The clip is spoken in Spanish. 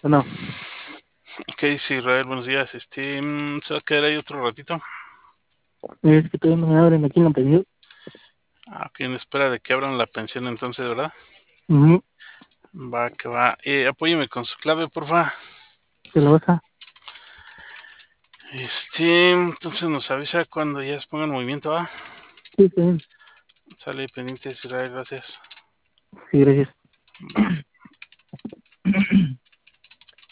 No, ¿Qué dice Israel? Buenos días. ¿Se va a quedar ahí otro ratito? es que todavía no me abren aquí en la pensión. Ok, en espera de que abran la pensión entonces, ¿verdad? Ujú. Va, que va. Apóyeme con su clave, porfa. ¿Te la vas a? Entonces nos avisa cuando ya se ponga en movimiento, ¿va? Sí, está bien. Sale pendiente, Israel, gracias. Sí, gracias. Va.